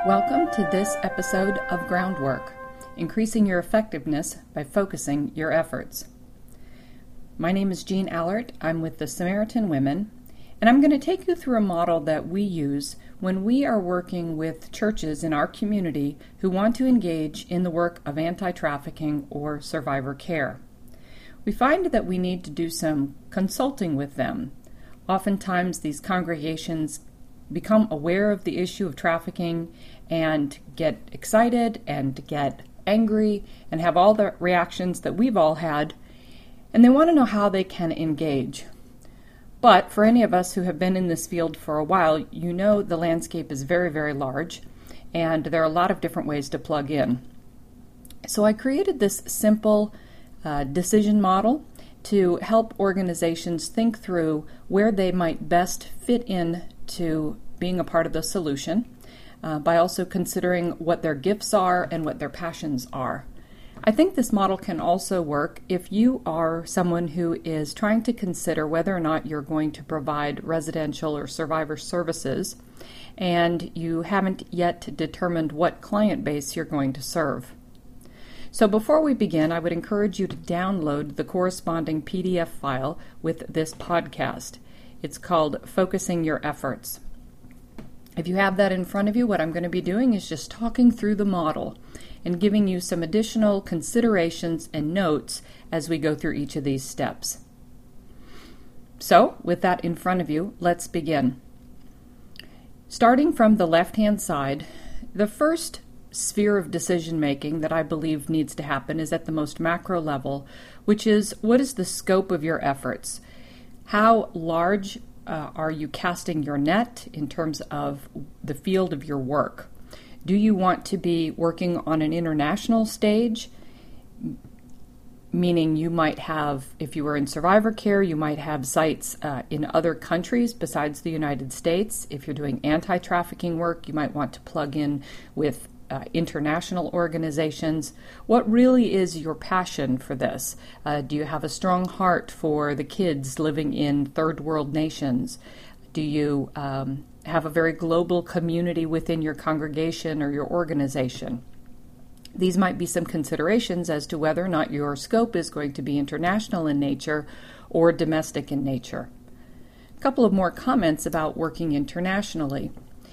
Welcome to this episode of Groundwork, increasing your effectiveness by focusing your efforts. My name is Jean Allert. I'm with the Samaritan Women, and I'm going to take you through a model that we use when we are working with churches in our community who want to engage in the work of anti-trafficking or survivor care. We find that we need to do some consulting with them. Oftentimes, these congregations become aware of the issue of trafficking and get excited and get angry and have all the reactions that we've all had, and they want to know how they can engage. But for any of us who have been in this field for a while, you know the landscape is very, very large, and there are a lot of different ways to plug in. So I created this simple decision model to help organizations think through where they might best fit in to being a part of the solution by also considering what their gifts are and what their passions are. I think this model can also work if you are someone who is trying to consider whether or not you're going to provide residential or survivor services and you haven't yet determined what client base you're going to serve. So before we begin, I would encourage you to download the corresponding PDF file with this podcast. It's called Focusing Your Efforts. If you have that in front of you, what I'm going to be doing is just talking through the model and giving you some additional considerations and notes as we go through each of these steps. So, with that in front of you, let's begin. Starting from the left-hand side, the first sphere of decision-making that I believe needs to happen is at the most macro level, which is what is the scope of your efforts? How large are you casting your net in terms of the field of your work? Do you want to be working on an international stage? Meaning you might have, if you were in survivor care, you might have sites in other countries besides the United States. If you're doing anti-trafficking work, you might want to plug in with international organizations. What really is your passion for this? Do you have a strong heart for the kids living in third world nations? Do you have a very global community within your congregation or your organization? These might be some considerations as to whether or not your scope is going to be international in nature or domestic in nature. A couple of more comments about working internationally.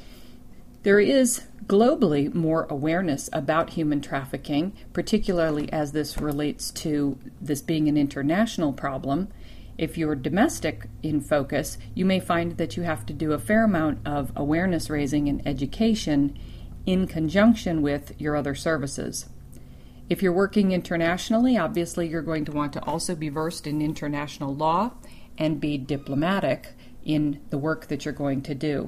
There is globally more awareness about human trafficking, particularly as this relates to this being an international problem. If you're domestic in focus, you may find that you have to do a fair amount of awareness raising and education in conjunction with your other services. If you're working internationally, obviously you're going to want to also be versed in international law and be diplomatic in the work that you're going to do.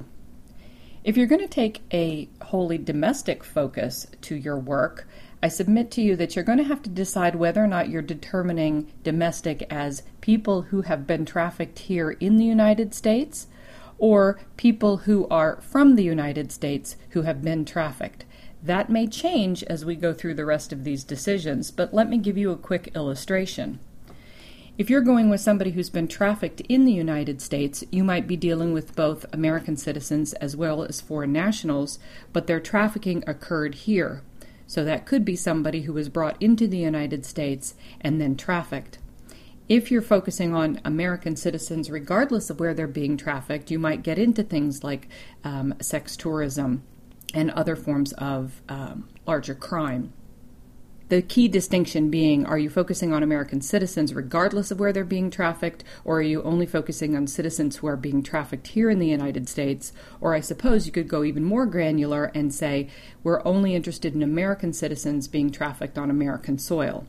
If you're going to take a wholly domestic focus to your work, I submit to you that you're going to have to decide whether or not you're determining domestic as people who have been trafficked here in the United States or people who are from the United States who have been trafficked. That may change as we go through the rest of these decisions, but let me give you a quick illustration. If you're going with somebody who's been trafficked in the United States, you might be dealing with both American citizens as well as foreign nationals, but their trafficking occurred here. So that could be somebody who was brought into the United States and then trafficked. If you're focusing on American citizens, regardless of where they're being trafficked, you might get into things like sex tourism and other forms of larger crime. The key distinction being, are you focusing on American citizens regardless of where they're being trafficked, or are you only focusing on citizens who are being trafficked here in the United States? Or I suppose you could go even more granular and say, we're only interested in American citizens being trafficked on American soil.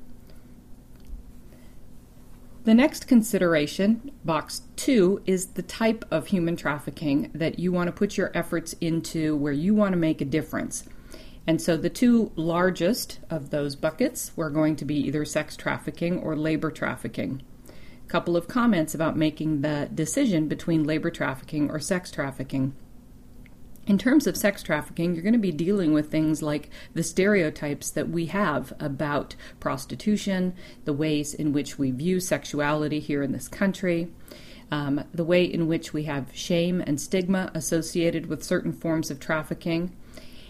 The next consideration, box 2, is the type of human trafficking that you want to put your efforts into where you want to make a difference. And so the two largest of those buckets were going to be either sex trafficking or labor trafficking. A couple of comments about making the decision between labor trafficking or sex trafficking. In terms of sex trafficking, you're going to be dealing with things like the stereotypes that we have about prostitution, the ways in which we view sexuality here in this country, the way in which we have shame and stigma associated with certain forms of trafficking.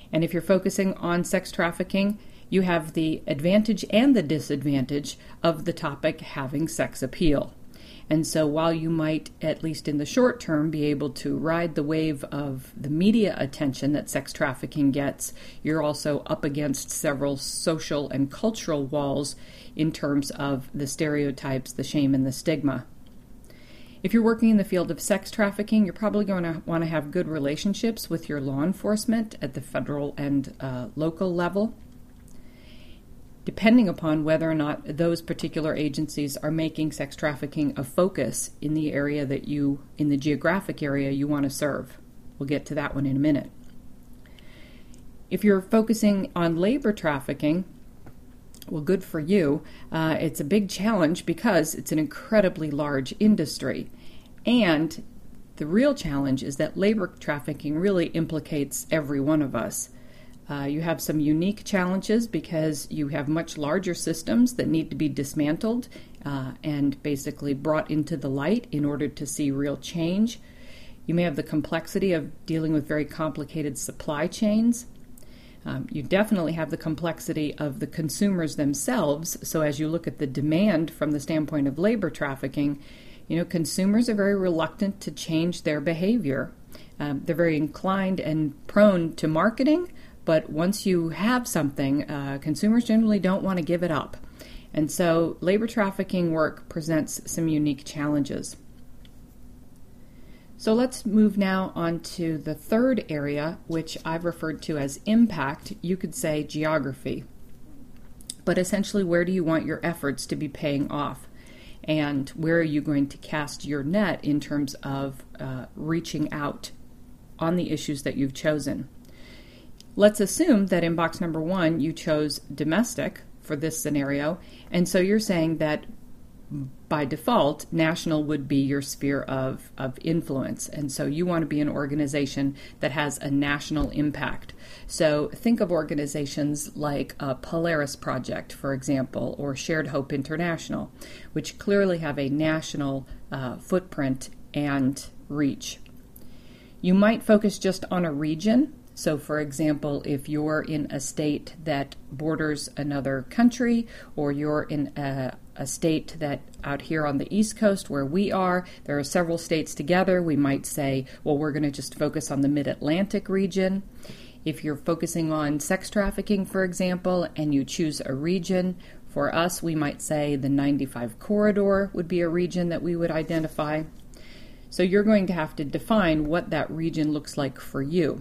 And if you're focusing on sex trafficking, you have the advantage and the disadvantage of the topic having sex appeal. And so while you might, at least in the short term, be able to ride the wave of the media attention that sex trafficking gets, you're also up against several social and cultural walls in terms of the stereotypes, the shame, and the stigma. If you're working in the field of sex trafficking, you're probably going to want to have good relationships with your law enforcement at the federal and local level, depending upon whether or not those particular agencies are making sex trafficking a focus in the area in the geographic area you want to serve. We'll get to that one in a minute. If you're focusing on labor trafficking, well, good for you. It's a big challenge because it's an incredibly large industry. And the real challenge is that labor trafficking really implicates every one of us. You have some unique challenges because you have much larger systems that need to be dismantled and basically brought into the light in order to see real change. You may have the complexity of dealing with very complicated supply chains. You definitely have the complexity of the consumers themselves. So as you look at the demand from the standpoint of labor trafficking, consumers are very reluctant to change their behavior. They're very inclined and prone to marketing, but once you have something, consumers generally don't want to give it up. And so labor trafficking work presents some unique challenges. So let's move now on to the third area, which I've referred to as impact. You could say geography. But essentially, where do you want your efforts to be paying off? And where are you going to cast your net in terms of reaching out on the issues that you've chosen? Let's assume that in box number 1, you chose domestic for this scenario. And so you're saying that by default, national would be your sphere of influence. And so you want to be an organization that has a national impact. So think of organizations like Polaris Project, for example, or Shared Hope International, which clearly have a national footprint and reach. You might focus just on a region. So, for example, if you're in a state that borders another country, or you're in a state that out here on the East Coast where we are, there are several states together, we might say, well, we're going to just focus on the Mid-Atlantic region. If you're focusing on sex trafficking, for example, and you choose a region, for us, we might say the 95 corridor would be a region that we would identify. So you're going to have to define what that region looks like for you.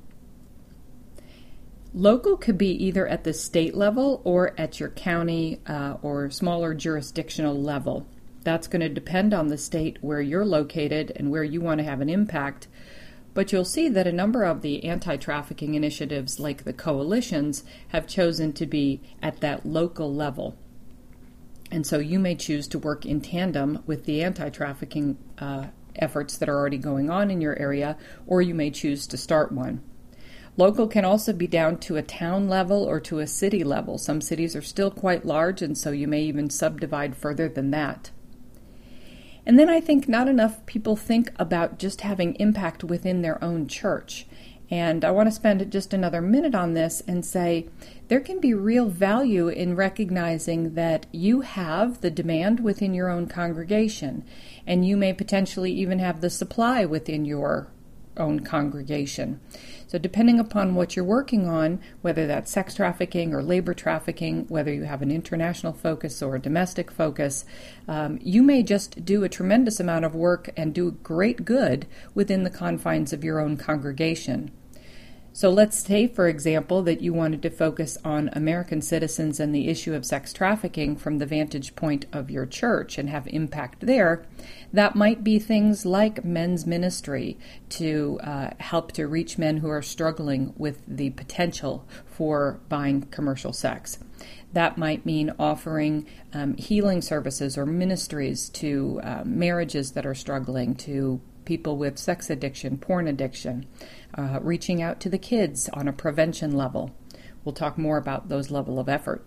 Local could be either at the state level or at your county or smaller jurisdictional level. That's going to depend on the state where you're located and where you want to have an impact. But you'll see that a number of the anti-trafficking initiatives, like the coalitions, have chosen to be at that local level. And so you may choose to work in tandem with the anti-trafficking efforts that are already going on in your area, or you may choose to start one. Local can also be down to a town level or to a city level. Some cities are still quite large, and so you may even subdivide further than that. And then I think not enough people think about just having impact within their own church. And I want to spend just another minute on this and say there can be real value in recognizing that you have the demand within your own congregation, and you may potentially even have the supply within your own congregation. So depending upon what you're working on, whether that's sex trafficking or labor trafficking, whether you have an international focus or a domestic focus, you may just do a tremendous amount of work and do great good within the confines of your own congregation. So let's say, for example, that you wanted to focus on American citizens and the issue of sex trafficking from the vantage point of your church and have impact there. That might be things like men's ministry to help to reach men who are struggling with the potential for buying commercial sex. That might mean offering healing services or ministries to marriages that are struggling, to people with sex addiction, porn addiction, reaching out to the kids on a prevention level. We'll talk more about those level of effort.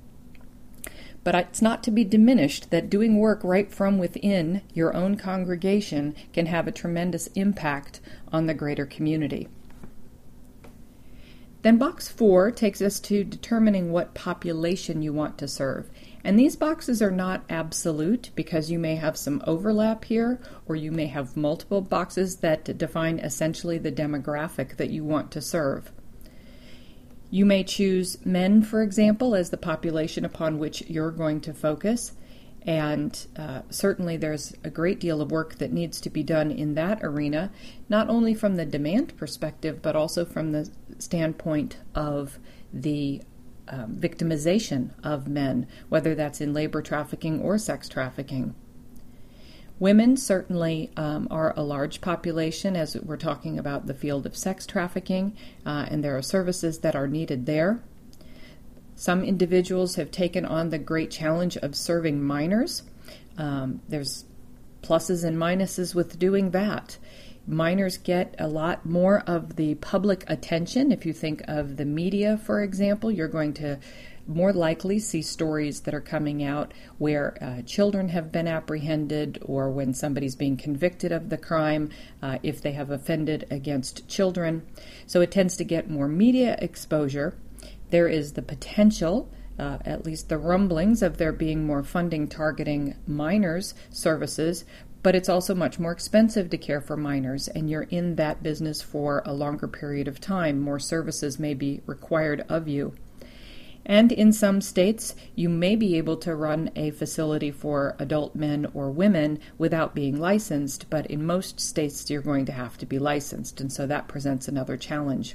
But it's not to be diminished that doing work right from within your own congregation can have a tremendous impact on the greater community. Then box 4 takes us to determining what population you want to serve. And these boxes are not absolute because you may have some overlap here, or you may have multiple boxes that define essentially the demographic that you want to serve. You may choose men, for example, as the population upon which you're going to focus. And certainly there's a great deal of work that needs to be done in that arena, not only from the demand perspective, but also from the standpoint of the victimization of men, whether that's in labor trafficking or sex trafficking. Women certainly are a large population as we're talking about the field of sex trafficking, and there are services that are needed there. Some individuals have taken on the great challenge of serving minors. There's pluses and minuses with doing that. Minors get a lot more of the public attention. If you think of the media, for example, you're going to more likely see stories that are coming out where children have been apprehended, or when somebody's being convicted of the crime, if they have offended against children. So it tends to get more media exposure. There is the potential, at least the rumblings, of there being more funding targeting minors' services, but it's also much more expensive to care for minors, and you're in that business for a longer period of time. More services may be required of you. And in some states, you may be able to run a facility for adult men or women without being licensed, but in most states you're going to have to be licensed, and so that presents another challenge.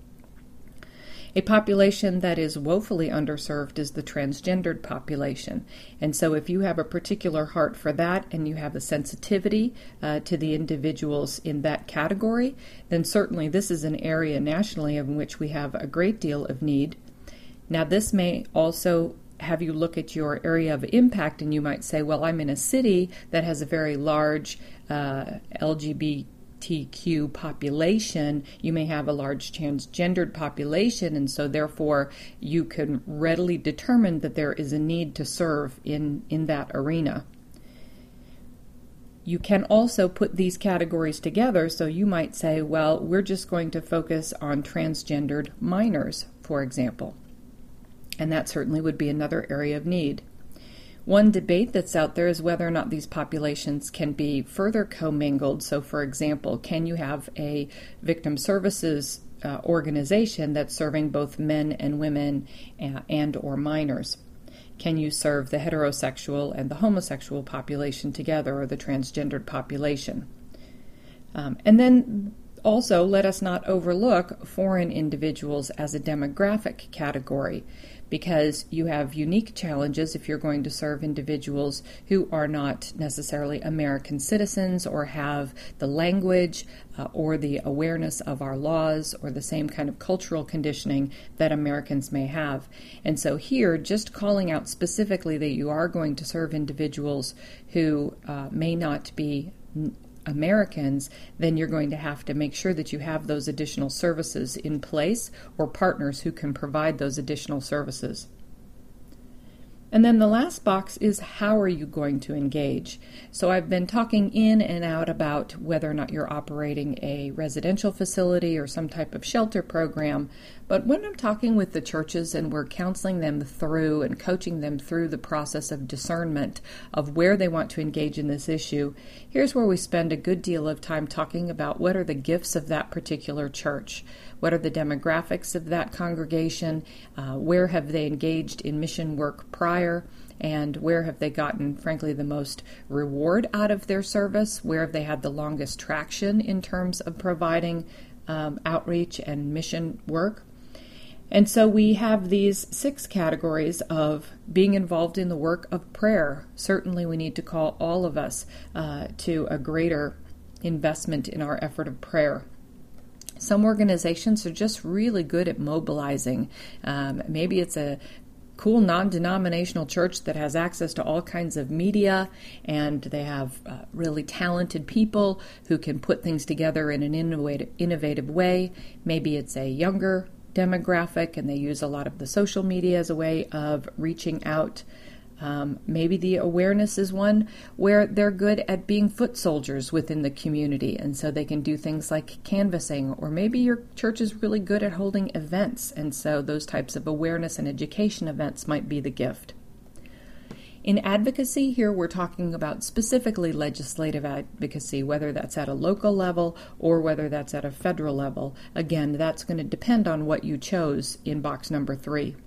A population that is woefully underserved is the transgendered population. And so if you have a particular heart for that and you have a sensitivity to the individuals in that category, then certainly this is an area nationally in which we have a great deal of need. Now, this may also have you look at your area of impact, and you might say, well, I'm in a city that has a very large LGBTQ population. You may have a large transgendered population, and so therefore you can readily determine that there is a need to serve in that arena. You can also put these categories together, so you might say, well, we're just going to focus on transgendered minors, for example. And that certainly would be another area of need. One debate that's out there is whether or not these populations can be further commingled. So, for example, can you have a victim services organization that's serving both men and women and or minors? Can you serve the heterosexual and the homosexual population together, or the transgendered population? And then also, let us not overlook foreign individuals as a demographic category, because you have unique challenges if you're going to serve individuals who are not necessarily American citizens, or have the language or the awareness of our laws, or the same kind of cultural conditioning that Americans may have. And so here, just calling out specifically that you are going to serve individuals who may not be Americans, then you're going to have to make sure that you have those additional services in place, or partners who can provide those additional services. And then the last box is, how are you going to engage? So I've been talking in and out about whether or not you're operating a residential facility or some type of shelter program. But when I'm talking with the churches and we're counseling them through and coaching them through the process of discernment of where they want to engage in this issue, here's where we spend a good deal of time talking about what are the gifts of that particular church. What are the demographics of that congregation? Where have they engaged in mission work prior? And where have they gotten, frankly, the most reward out of their service? Where have they had the longest traction in terms of providing outreach and mission work? And so we have these 6 categories of being involved in the work of prayer. Certainly we need to call all of us to a greater investment in our effort of prayer. Some organizations are just really good at mobilizing. Maybe it's a cool non-denominational church that has access to all kinds of media, and they have really talented people who can put things together in an innovative way. Maybe it's a younger demographic, and they use a lot of the social media as a way of reaching out. Maybe the awareness is one where they're good at being foot soldiers within the community, and so they can do things like canvassing. Or maybe your church is really good at holding events, and so those types of awareness and education events might be the gift. In advocacy, here we're talking about specifically legislative advocacy, whether that's at a local level or whether that's at a federal level. Again, that's going to depend on what you chose in box number 3.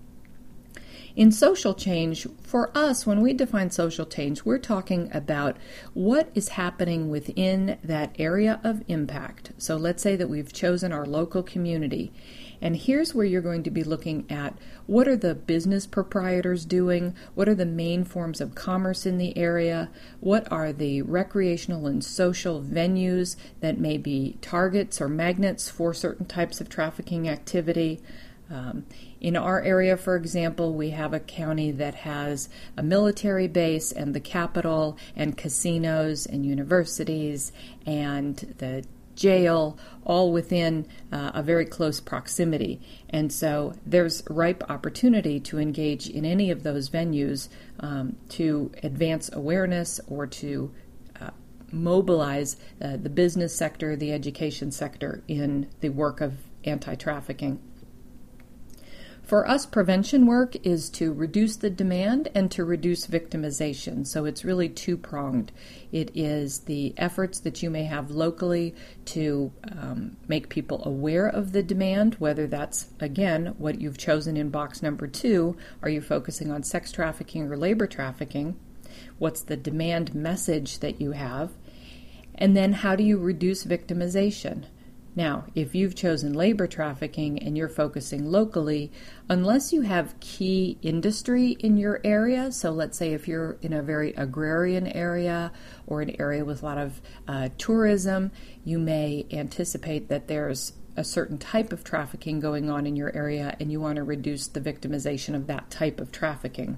In social change, for us, when we define social change, we're talking about what is happening within that area of impact. So let's say that we've chosen our local community, and here's where you're going to be looking at what are the business proprietors doing, what are the main forms of commerce in the area, what are the recreational and social venues that may be targets or magnets for certain types of trafficking activity. In our area, for example, we have a county that has a military base and the capital and casinos and universities and the jail all within a very close proximity. And so there's ripe opportunity to engage in any of those venues to advance awareness or to mobilize the business sector, the education sector in the work of anti-trafficking. For us, prevention work is to reduce the demand and to reduce victimization. So it's really two-pronged. It is the efforts that you may have locally to make people aware of the demand, whether that's, again, what you've chosen in box number 2. Are you focusing on sex trafficking or labor trafficking? What's the demand message that you have? And then how do you reduce victimization? Now, if you've chosen labor trafficking and you're focusing locally, unless you have key industry in your area, so let's say if you're in a very agrarian area or an area with a lot of tourism, you may anticipate that there's a certain type of trafficking going on in your area and you want to reduce the victimization of that type of trafficking.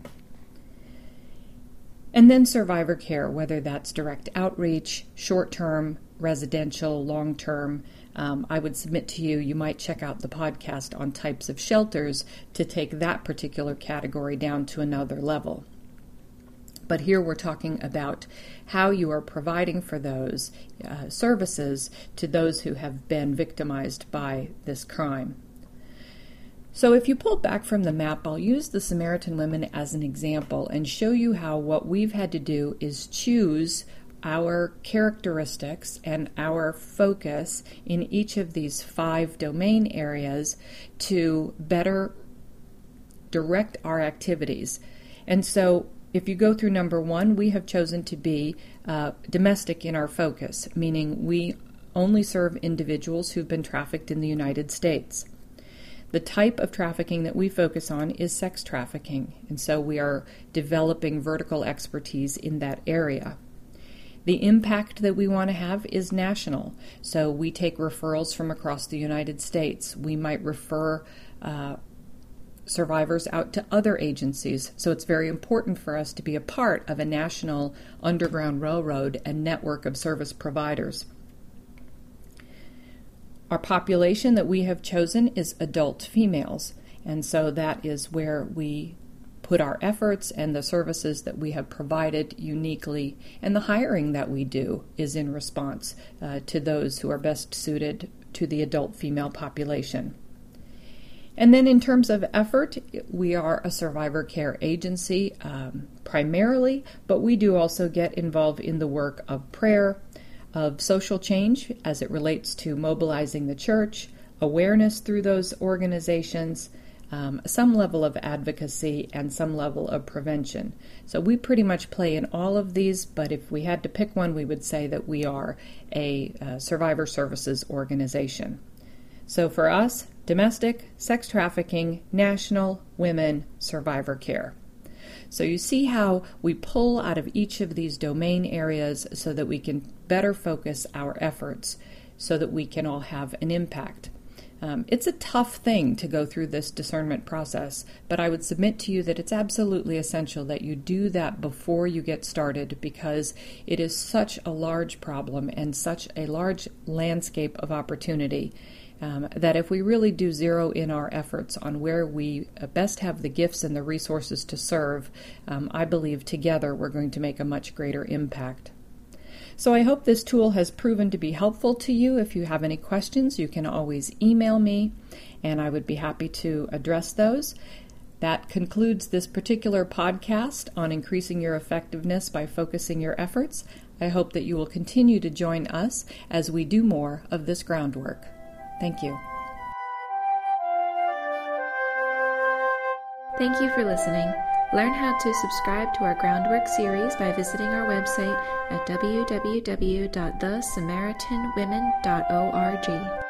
And then survivor care, whether that's direct outreach, short-term, residential, long-term. I would submit to you, you might check out the podcast on types of shelters to take that particular category down to another level. But here we're talking about how you are providing for those services to those who have been victimized by this crime. So if you pull back from the map, I'll use the Samaritan women as an example and show you how what we've had to do is choose our characteristics and our focus in each of these 5 domain areas to better direct our activities. And so if you go through number 1, we have chosen to be domestic in our focus, meaning we only serve individuals who've been trafficked in the United States. The type of trafficking that we focus on is sex trafficking, and so we are developing vertical expertise in that area. The impact that we want to have is national, so we take referrals from across the United States. We might refer survivors out to other agencies, so it's very important for us to be a part of a national underground railroad and network of service providers. Our population that we have chosen is adult females, and so that is where we put our efforts and the services that we have provided uniquely, and the hiring that we do is in response to those who are best suited to the adult female population. And then in terms of effort, we are a survivor care agency primarily, but we do also get involved in the work of prayer, of social change as it relates to mobilizing the church, awareness through those organizations, some level of advocacy, and some level of prevention. So we pretty much play in all of these, but if we had to pick one, we would say that we are a survivor services organization. So for us, domestic, sex trafficking, national, women, survivor care. So you see how we pull out of each of these domain areas so that we can better focus our efforts so that we can all have an impact. It's a tough thing to go through this discernment process, but I would submit to you that it's absolutely essential that you do that before you get started, because it is such a large problem and such a large landscape of opportunity. that if we really do zero in our efforts on where we best have the gifts and the resources to serve, I believe together we're going to make a much greater impact. So I hope this tool has proven to be helpful to you. If you have any questions, you can always email me, and I would be happy to address those. That concludes this particular podcast on increasing your effectiveness by focusing your efforts. I hope that you will continue to join us as we do more of this groundwork. Thank you. Thank you for listening. Learn how to subscribe to our Groundwork series by visiting our website at www.thesamaritanwomen.org.